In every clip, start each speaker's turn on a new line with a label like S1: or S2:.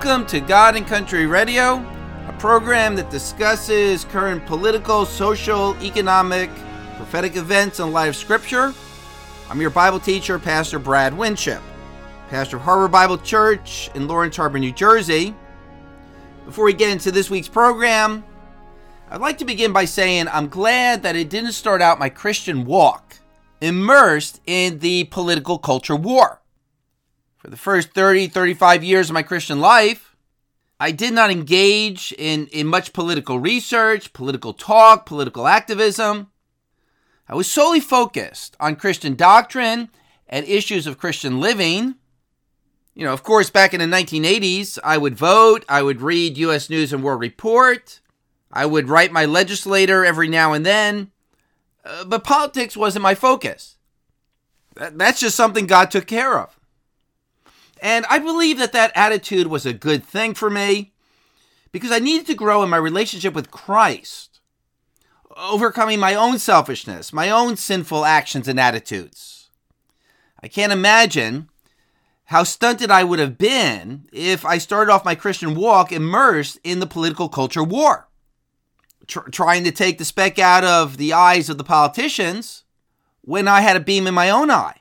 S1: Welcome to God and Country Radio, a program that discusses current political, social, economic, prophetic events in light of Scripture. I'm your Bible teacher, Pastor Brad Winship, pastor of Harbor Bible Church in Lawrence Harbor, New Jersey. Before we get into this week's program, I'd like to begin by saying I'm glad that it didn't start out my Christian walk immersed in the political culture war. For the first 35 years of my Christian life, I did not engage in much political research, political talk, political activism. I was solely focused on Christian doctrine and issues of Christian living. Of course, back in the 1980s, I would vote, I would read U.S. News and World Report, I would write my legislator every now and then, but politics wasn't my focus. That's just something God took care of. And I believe that attitude was a good thing for me because I needed to grow in my relationship with Christ, overcoming my own selfishness, my own sinful actions and attitudes. I can't imagine how stunted I would have been if I started off my Christian walk immersed in the political culture war, trying to take the speck out of the eyes of the politicians when I had a beam in my own eye.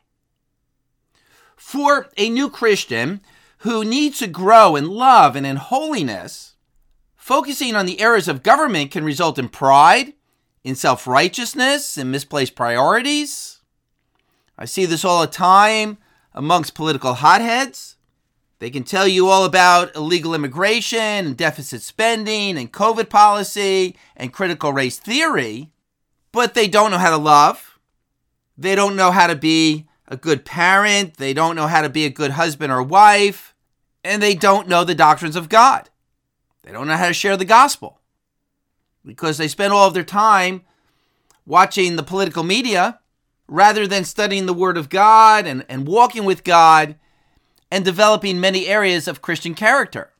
S1: For a new Christian who needs to grow in love and in holiness, focusing on the errors of government can result in pride, in self-righteousness, and misplaced priorities. I see this all the time amongst political hotheads. They can tell you all about illegal immigration and deficit spending and COVID policy and critical race theory, but they don't know how to love. They don't know how to be a good parent, they don't know how to be a good husband or wife, and they don't know the doctrines of God. They don't know how to share the gospel because they spend all of their time watching the political media rather than studying the Word of God and walking with God and developing many areas of Christian character.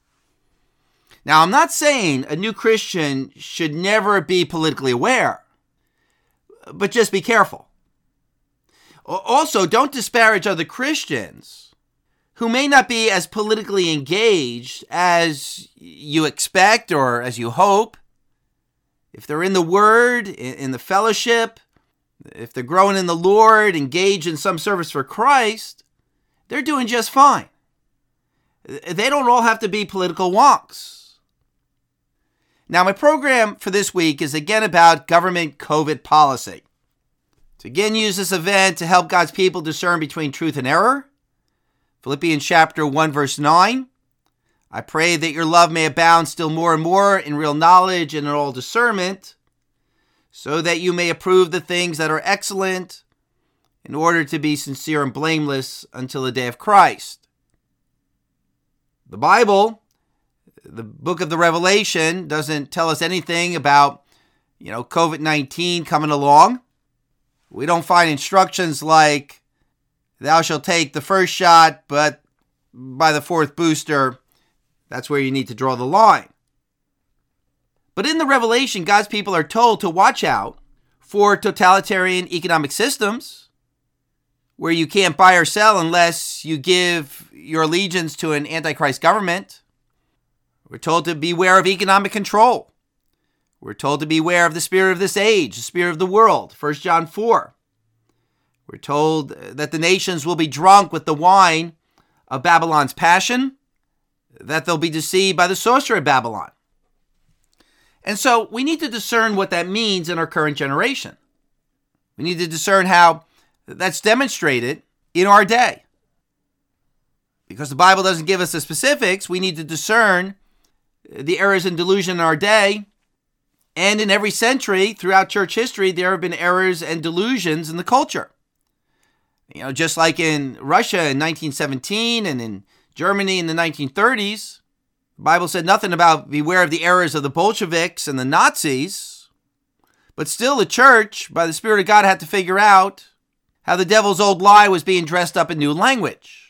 S1: Now, I'm not saying a new Christian should never be politically aware, but just be careful. Also, don't disparage other Christians who may not be as politically engaged as you expect or as you hope. If they're in the Word, in the fellowship, if they're growing in the Lord, engaged in some service for Christ, they're doing just fine. They don't all have to be political wonks. Now, my program for this week is again about government COVID policy. To again use this event to help God's people discern between truth and error. Philippians chapter 1, verse 9. I pray that your love may abound still more and more in real knowledge and in all discernment, so that you may approve the things that are excellent, in order to be sincere and blameless until the day of Christ. The Bible, the book of the Revelation, doesn't tell us anything about, COVID-19 coming along. We don't find instructions like, thou shalt take the first shot, but by the fourth booster, that's where you need to draw the line. But in the Revelation, God's people are told to watch out for totalitarian economic systems, where you can't buy or sell unless you give your allegiance to an antichrist government. We're told to beware of economic control. We're told to beware of the spirit of this age, the spirit of the world, 1 John 4. We're told that the nations will be drunk with the wine of Babylon's passion, that they'll be deceived by the sorcerer of Babylon. And so we need to discern what that means in our current generation. We need to discern how that's demonstrated in our day. Because the Bible doesn't give us the specifics, we need to discern the errors and delusion in our day. And in every century throughout church history, there have been errors and delusions in the culture. Just like in Russia in 1917 and in Germany in the 1930s, the Bible said nothing about beware of the errors of the Bolsheviks and the Nazis. But still the church, by the Spirit of God, had to figure out how the devil's old lie was being dressed up in new language.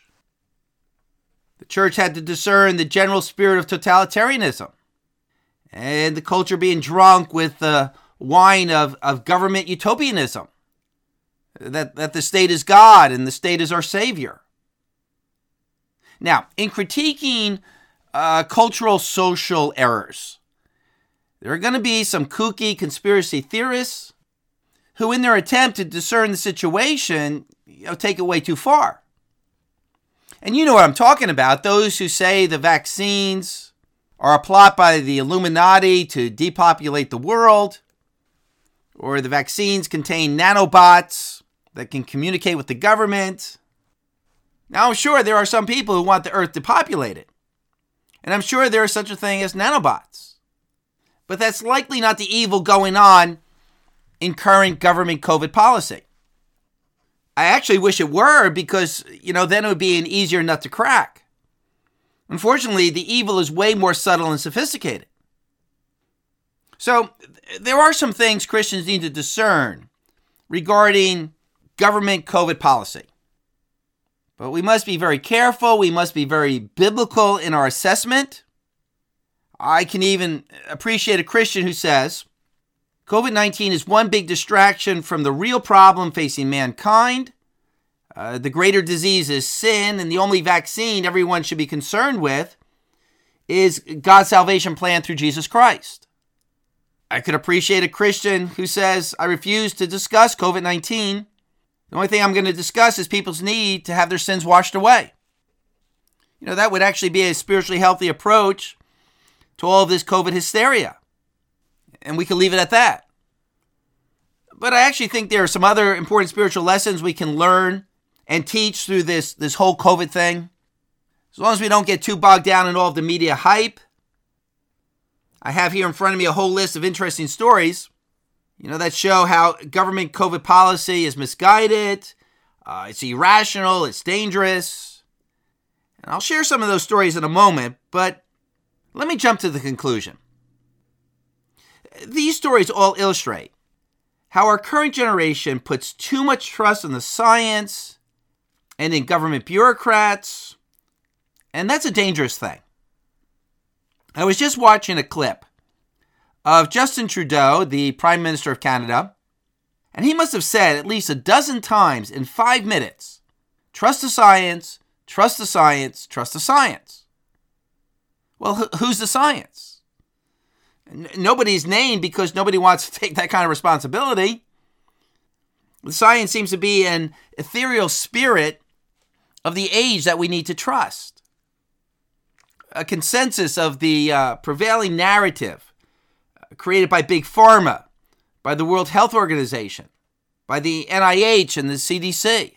S1: The church had to discern the general spirit of totalitarianism and the culture being drunk with the wine of government utopianism, that the state is God and the state is our Savior. Now, in critiquing cultural social errors. There are going to be some kooky conspiracy theorists who, in their attempt to discern the situation, take it way too far. And you know what I'm talking about. Those who say the vaccines are a plot by the Illuminati to depopulate the world, or the vaccines contain nanobots that can communicate with the government. Now, I'm sure there are some people who want the earth depopulated. And I'm sure there is such a thing as nanobots. But that's likely not the evil going on in current government COVID policy. I actually wish it were, because, then it would be an easier nut to crack. Unfortunately, the evil is way more subtle and sophisticated. So there are some things Christians need to discern regarding government COVID policy. But we must be very careful. We must be very biblical in our assessment. I can even appreciate a Christian who says, COVID-19 is one big distraction from the real problem facing mankind. The greater disease is sin, and the only vaccine everyone should be concerned with is God's salvation plan through Jesus Christ. I could appreciate a Christian who says, I refuse to discuss COVID-19. The only thing I'm going to discuss is people's need to have their sins washed away. That would actually be a spiritually healthy approach to all of this COVID hysteria. And we could leave it at that. But I actually think there are some other important spiritual lessons we can learn and teach through this whole COVID thing. As long as we don't get too bogged down in all of the media hype. I have here in front of me a whole list of interesting stories, that show how government COVID policy is misguided, it's irrational, it's dangerous. And I'll share some of those stories in a moment, but let me jump to the conclusion. These stories all illustrate how our current generation puts too much trust in the science and in government bureaucrats, and that's a dangerous thing. I was just watching a clip of Justin Trudeau, the Prime Minister of Canada, and he must have said at least a dozen times in 5 minutes, trust the science, trust the science, trust the science. Well, who's the science? Nobody's named because nobody wants to take that kind of responsibility. The science seems to be an ethereal spirit of the age that we need to trust. A consensus of the prevailing narrative created by Big Pharma, by the World Health Organization, by the NIH and the CDC.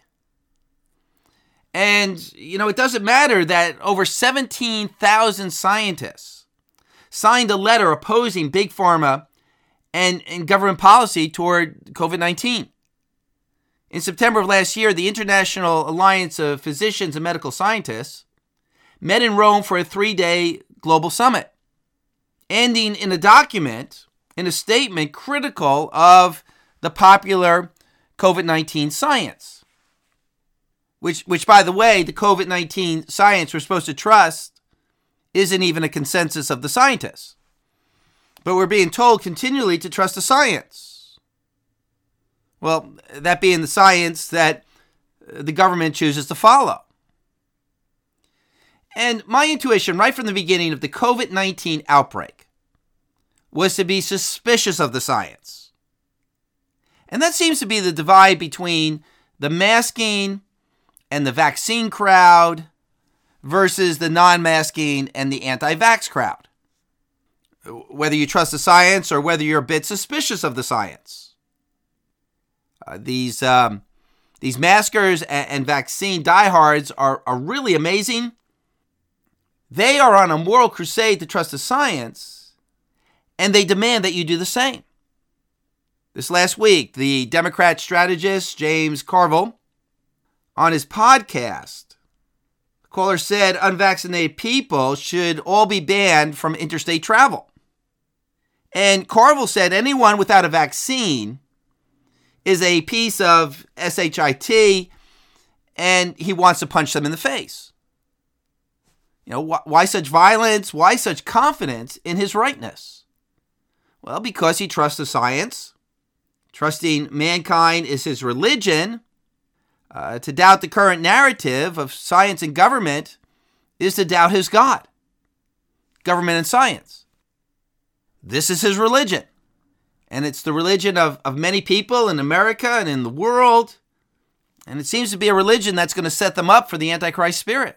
S1: And, it doesn't matter that over 17,000 scientists signed a letter opposing Big Pharma and government policy toward COVID-19. In September of last year, the International Alliance of Physicians and Medical Scientists met in Rome for a 3-day global summit, ending in a statement critical of the popular COVID-19 science, which, by the way, the COVID-19 science we're supposed to trust isn't even a consensus of the scientists. But we're being told continually to trust the science. Well, that being the science that the government chooses to follow. And my intuition right from the beginning of the COVID-19 outbreak was to be suspicious of the science. And that seems to be the divide between the masking and the vaccine crowd versus the non-masking and the anti-vax crowd. Whether you trust the science or whether you're a bit suspicious of the science. These maskers and vaccine diehards are really amazing. They are on a moral crusade to trust the science, and they demand that you do the same. This last week, the Democrat strategist James Carville, on his podcast, the caller said unvaccinated people should all be banned from interstate travel. And Carville said anyone without a vaccine is a piece of shit, and he wants to punch them in the face. Why such violence? Why such confidence in his rightness? Well, because he trusts the science. Trusting mankind is his religion. To doubt the current narrative of science and government is to doubt his God. government and science. This is his religion. And it's the religion of many people in America and in the world. And it seems to be a religion that's going to set them up for the Antichrist spirit.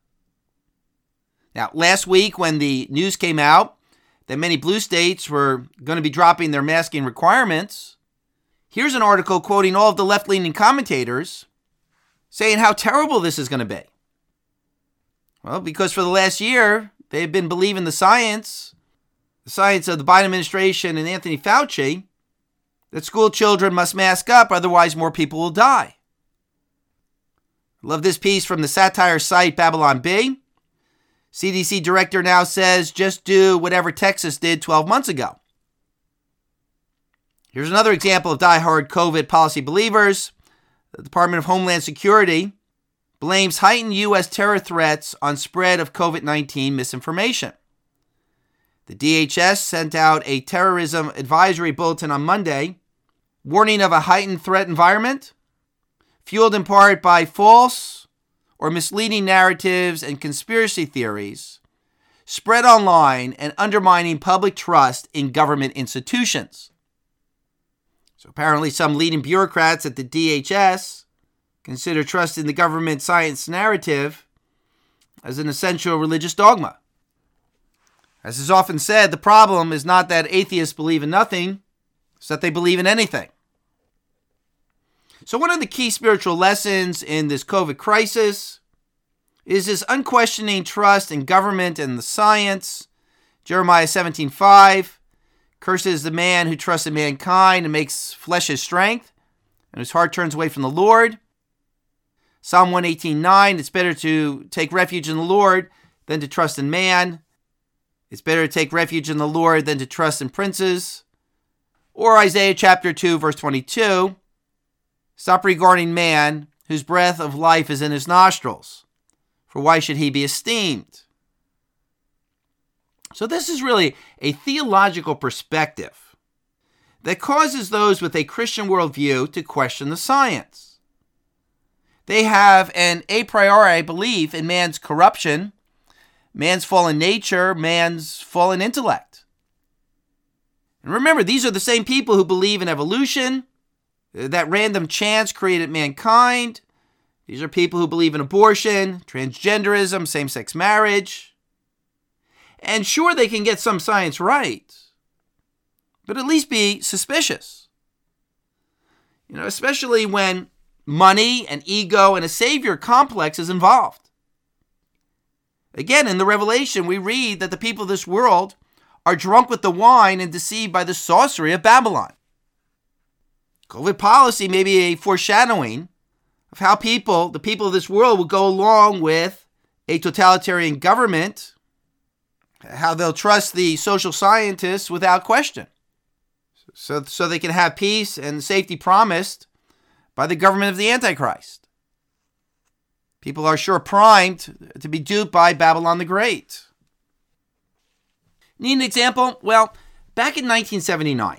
S1: Now, last week when the news came out that many blue states were going to be dropping their masking requirements, here's an article quoting all of the left-leaning commentators saying how terrible this is going to be. Well, because for the last year, they've been believing the science of the Biden administration and Anthony Fauci, that school children must mask up, otherwise more people will die. I love this piece from the satire site Babylon Bee. CDC director now says just do whatever Texas did 12 months ago. Here's another example of diehard COVID policy believers. The Department of Homeland Security blames heightened U.S. terror threats on spread of COVID-19 misinformation. The DHS sent out a terrorism advisory bulletin on Monday, warning of a heightened threat environment, fueled in part by false or misleading narratives and conspiracy theories spread online and undermining public trust in government institutions. So apparently some leading bureaucrats at the DHS consider trust in the government science narrative as an essential religious dogma. As is often said, the problem is not that atheists believe in nothing, it's that they believe in anything. So one of the key spiritual lessons in this COVID crisis is this unquestioning trust in government and the science. Jeremiah 17:5, cursed is the man who trusts in mankind and makes flesh his strength, and whose heart turns away from the Lord. Psalm 118:9, it's better to take refuge in the Lord than to trust in man. It's better to take refuge in the Lord than to trust in princes. Or Isaiah chapter 2, verse 22, stop regarding man, whose breath of life is in his nostrils, for why should he be esteemed? So this is really a theological perspective that causes those with a Christian worldview to question the science. They have an a priori belief in man's corruption, man's fallen nature, man's fallen intellect. And remember, these are the same people who believe in evolution, that random chance created mankind. These are people who believe in abortion, transgenderism, same-sex marriage. And sure, they can get some science right, but at least be suspicious. Especially when money and ego and a savior complex is involved. Again, in the Revelation, we read that the people of this world are drunk with the wine and deceived by the sorcery of Babylon. COVID policy may be a foreshadowing of how the people of this world will go along with a totalitarian government, how they'll trust the social scientists without question, so they can have peace and safety promised by the government of the Antichrist. People are sure primed to be duped by Babylon the Great. Need an example? Well, back in 1979,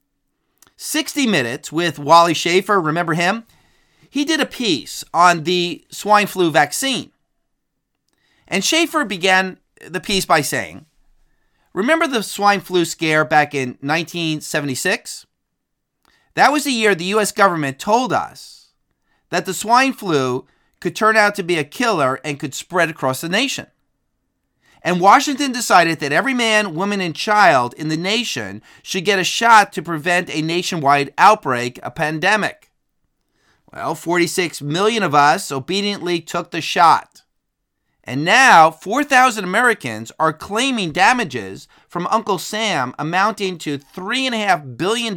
S1: 60 Minutes with Wally Schaefer, remember him? He did a piece on the swine flu vaccine. And Schaefer began the piece by saying, remember the swine flu scare back in 1976? That was the year the U.S. government told us that the swine flu could turn out to be a killer and could spread across the nation. And Washington decided that every man, woman, and child in the nation should get a shot to prevent a nationwide outbreak, a pandemic. Well, 46 million of us obediently took the shot. And now 4,000 Americans are claiming damages from Uncle Sam amounting to $3.5 billion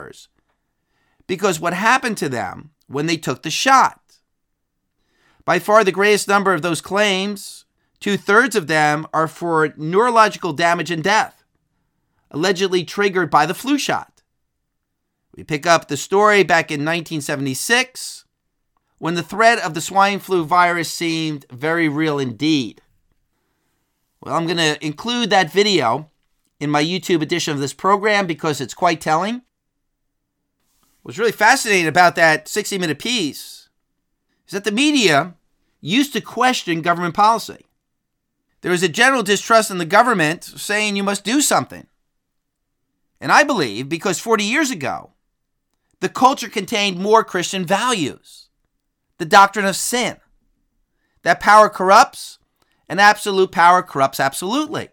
S1: because what happened to them when they took the shot. By far the greatest number of those claims, 2/3 of them are for neurological damage and death, allegedly triggered by the flu shot. We pick up the story back in 1976, when the threat of the swine flu virus seemed very real indeed. Well, I'm going to include that video in my YouTube edition of this program because it's quite telling. What's really fascinating about that 60-minute piece is that the media used to question government policy. There is a general distrust in the government saying you must do something. And I believe because 40 years ago, the culture contained more Christian values. The doctrine of sin. That power corrupts, and absolute power corrupts absolutely.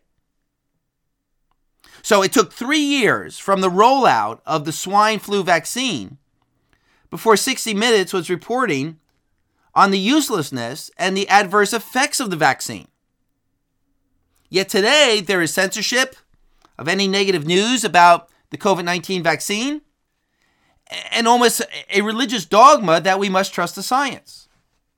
S1: So it took 3 years from the rollout of the swine flu vaccine before 60 Minutes was reporting on the uselessness and the adverse effects of the vaccine. Yet today, there is censorship of any negative news about the COVID-19 vaccine and almost a religious dogma that we must trust the science.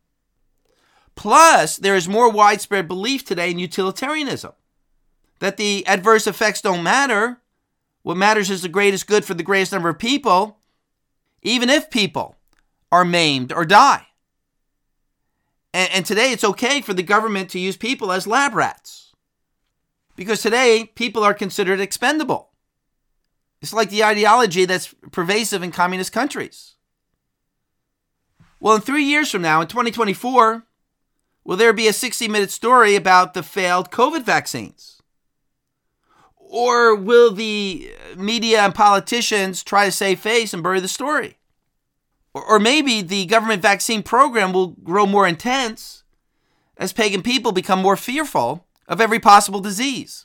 S1: Plus, there is more widespread belief today in utilitarianism, that the adverse effects don't matter. What matters is the greatest good for the greatest number of people, even if people are maimed or die. And today it's okay for the government to use people as lab rats. Because today people are considered expendable. It's like the ideology that's pervasive in communist countries. Well, in 3 years from now, in 2024, will there be a 60-minute story about the failed COVID vaccines? Or will the media and politicians try to save face and bury the story? Or maybe the government vaccine program will grow more intense as pagan people become more fearful of every possible disease.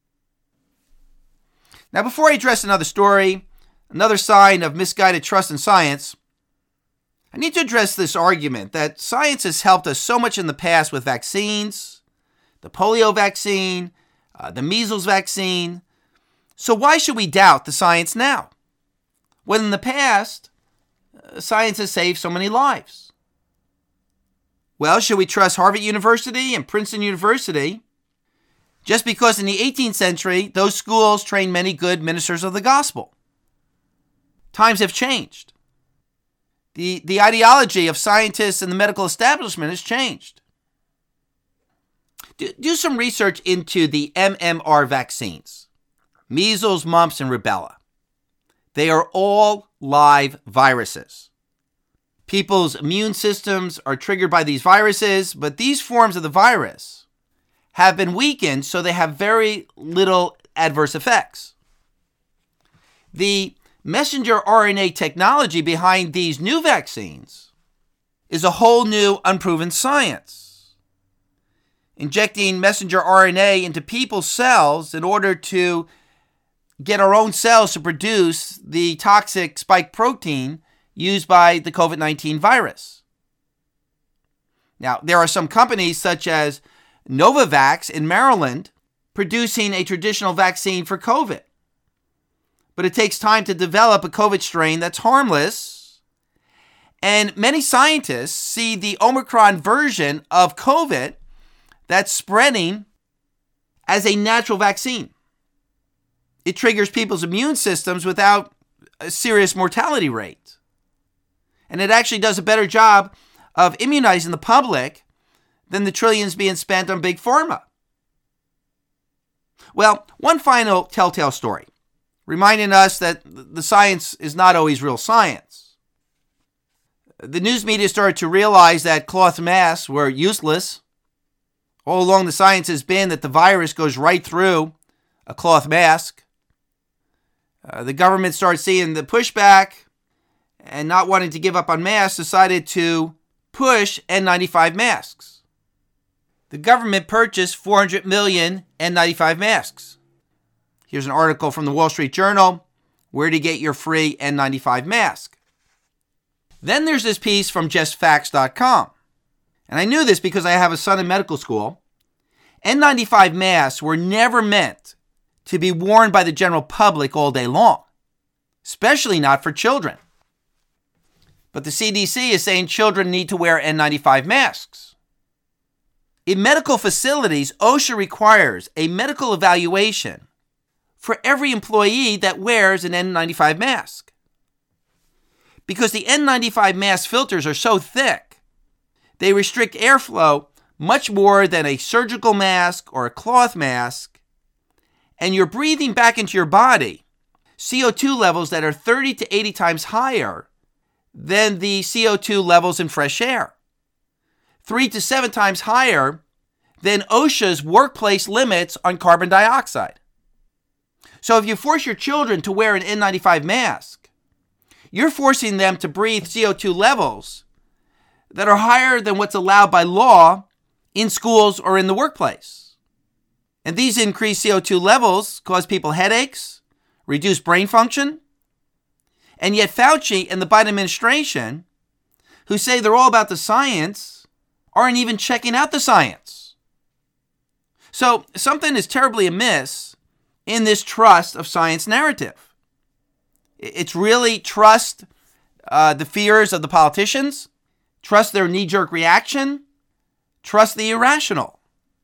S1: Now, before I address another story, another sign of misguided trust in science, I need to address this argument that science has helped us so much in the past with vaccines, the polio vaccine, the measles vaccine. So why should we doubt the science now? When in the past, science has saved so many lives. Well, should we trust Harvard University and Princeton University just because in the 18th century, those schools trained many good ministers of the gospel? Times have changed. The ideology of scientists and the medical establishment has changed. Do some research into the MMR vaccines, measles, mumps, and rubella. They are all live viruses. People's immune systems are triggered by these viruses, but these forms of the virus have been weakened, so they have very little adverse effects. The messenger RNA technology behind these new vaccines is a whole new unproven science. Injecting messenger RNA into people's cells in order to get our own cells to produce the toxic spike protein used by the COVID-19 virus. Now, there are some companies such as Novavax in Maryland producing a traditional vaccine for COVID. But it takes time to develop a COVID strain that's harmless. And many scientists see the Omicron version of COVID that's spreading as a natural vaccine. It triggers people's immune systems without a serious mortality rate. And it actually does a better job of immunizing the public than the trillions being spent on big pharma. Well, one final telltale story, reminding us that the science is not always real science. The news media started to realize that cloth masks were useless. All along, the science has been that the virus goes right through a cloth mask. The government started seeing the pushback and not wanting to give up on masks, decided to push N95 masks. The government purchased 400 million N95 masks. Here's an article from the Wall Street Journal, where to get your free N95 mask. Then there's this piece from JustFacts.com. And I knew this because I have a son in medical school. N95 masks were never meant to be worn by the general public all day long, especially not for children. But the CDC is saying children need to wear N95 masks. In medical facilities, OSHA requires a medical evaluation for every employee that wears an N95 mask. Because the N95 mask filters are so thick, they restrict airflow much more than a surgical mask or a cloth mask, and you're breathing back into your body CO2 levels that are 30 to 80 times higher than the CO2 levels in fresh air. 3 to 7 times higher than OSHA's workplace limits on carbon dioxide. So if you force your children to wear an N95 mask, you're forcing them to breathe CO2 levels that are higher than what's allowed by law in schools or in the workplace. And these increased CO2 levels cause people headaches, reduce brain function, and yet Fauci and the Biden administration, who say they're all about the science, aren't even checking out the science. So something is terribly amiss in this trust of science narrative. It's really trust the fears of the politicians, trust their knee-jerk reaction, trust the irrational.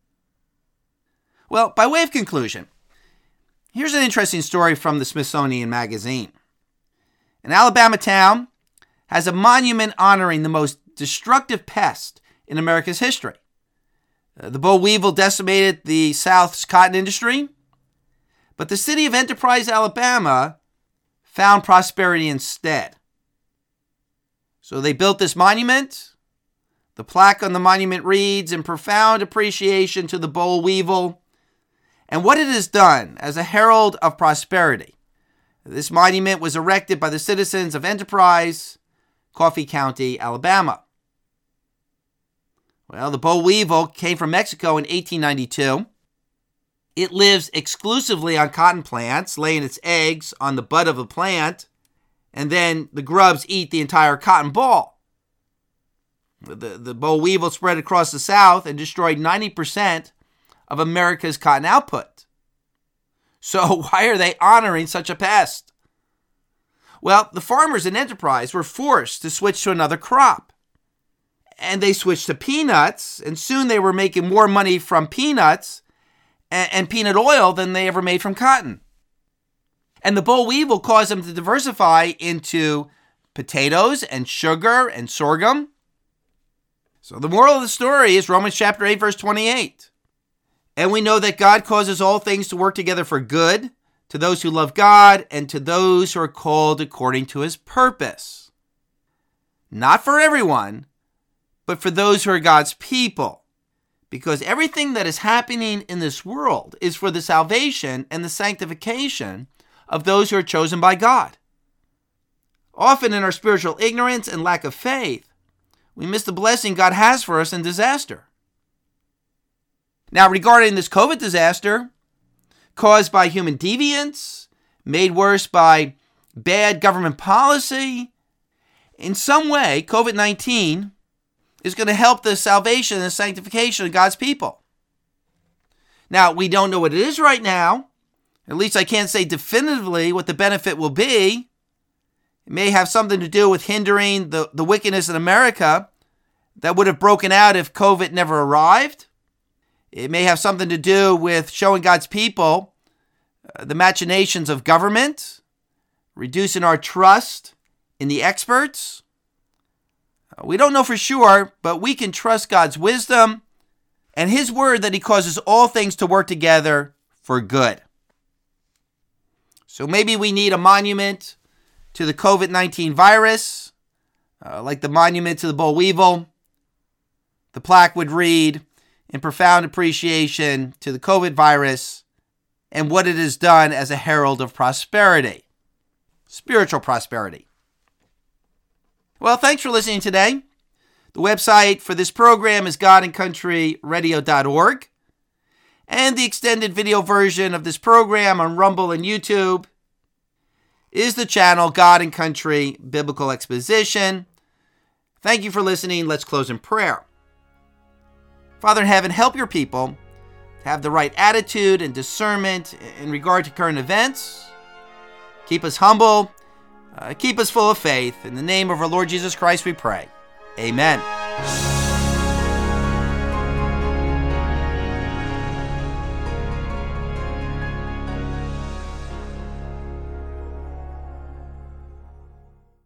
S1: Well, by way of conclusion, here's an interesting story from the Smithsonian Magazine. An Alabama town has a monument honoring the most destructive pest in America's history. The boll weevil decimated the South's cotton industry, but the city of Enterprise, Alabama, found prosperity instead. So they built this monument. The plaque on the monument reads, "In profound appreciation to the boll weevil and what it has done as a herald of prosperity." This monument was erected by the citizens of Enterprise, Coffee County, Alabama. Well, the boll weevil came from Mexico in 1892. It lives exclusively on cotton plants, laying its eggs on the bud of a plant, and then the grubs eat the entire cotton ball. The boll weevil spread across the South and destroyed 90% of America's cotton output. So why are they honoring such a pest? Well, the farmers in Enterprise were forced to switch to another crop. And they switched to peanuts, and soon they were making more money from peanuts and peanut oil than they ever made from cotton. And the boll weevil caused them to diversify into potatoes and sugar and sorghum. So the moral of the story is Romans chapter 8, verse 28. And we know that God causes all things to work together for good to those who love God and to those who are called according to his purpose. Not for everyone, but for those who are God's people. Because everything that is happening in this world is for the salvation and the sanctification of those who are chosen by God. Often in our spiritual ignorance and lack of faith, we miss the blessing God has for us in disaster. Now, regarding this COVID disaster, caused by human deviance, made worse by bad government policy, in some way, COVID-19 is going to help the salvation and sanctification of God's people. Now, we don't know what it is right now. At least I can't say definitively what the benefit will be. It may have something to do with hindering the wickedness in America that would have broken out if COVID never arrived. It may have something to do with showing God's people the machinations of government, reducing our trust in the experts. We don't know for sure, but we can trust God's wisdom and his word that he causes all things to work together for good. So maybe we need a monument to the COVID-19 virus, like the monument to the boll weevil. The plaque would read, "In profound appreciation to the COVID virus and what it has done as a herald of prosperity," spiritual prosperity. Well, thanks for listening today. The website for this program is godandcountryradio.org. And the extended video version of this program on Rumble and YouTube is the channel God and Country Biblical Exposition. Thank you for listening. Let's close in prayer. Father in heaven, help your people to have the right attitude and discernment in regard to current events. Keep us humble. Keep us full of faith. In the name of our Lord Jesus Christ we pray. Amen.